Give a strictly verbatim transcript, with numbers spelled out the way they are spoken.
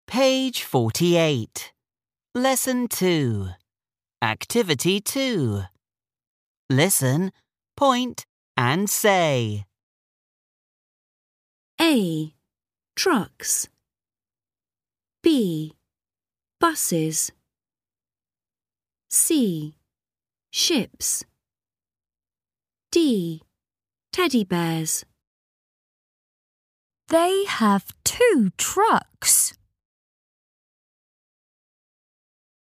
Page forty-eight. Lesson two. Activity two. Listen, point, and say. A. Trucks. B. Buses. C. Ships. D. Teddy bears. They have two trucks.